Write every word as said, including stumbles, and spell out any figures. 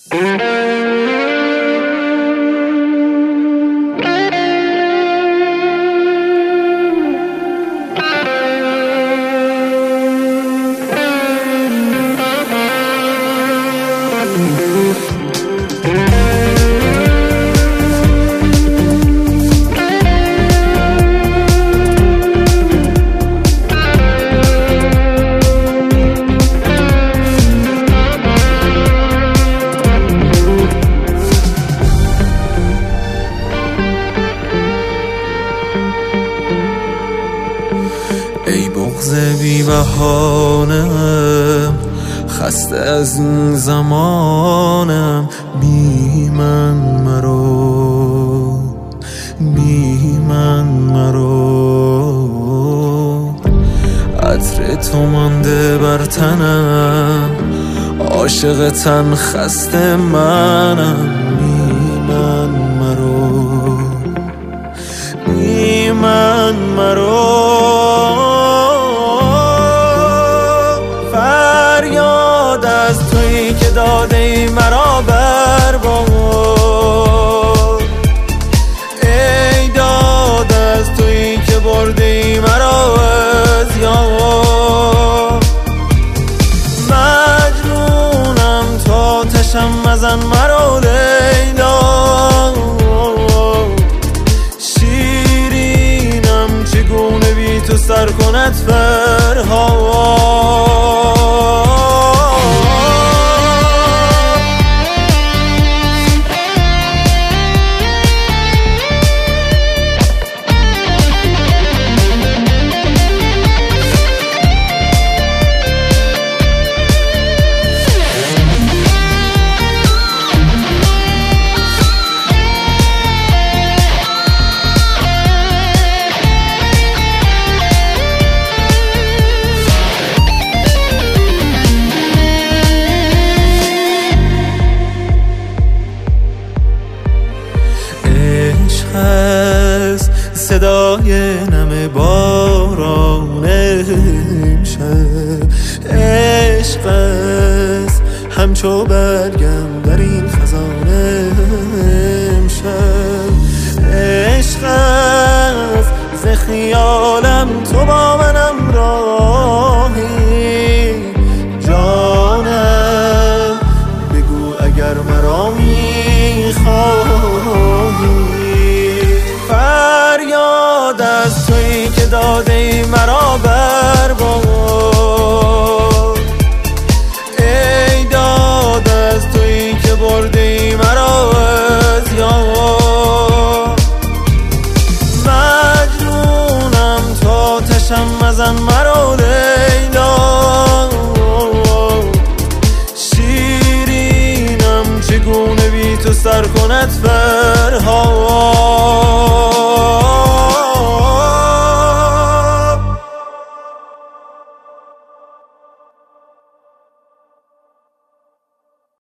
ای بغض بی بهانم، خسته از این زمانم، بی من مرو، بی من مرو. عطر تو مانده بر تنم، عاشق تن خسته منم، بی من مرو، بی من مرو. فریاد از تویی که داده ای مرا برباد، ای داد از تویی که برده ای مرا از یاد. مجنونم تا تشم مزن مرا لیلا، شیرینم چگونه بی تو سر کند فرهاد. صدای نم باران امشب، عشق است همچو برگم در این خزان امشب. عشق است ز خیالم تو با منم راهی، جانم بگو اگر مرا میخواهی. فریاد از تویی که داده ای مرا برباد، ای داد از تویی که برده ای مرا از یاد. مجنونم تا تشم مزن مرا لیلا، شیرینم چگونه بی تو سر کند فر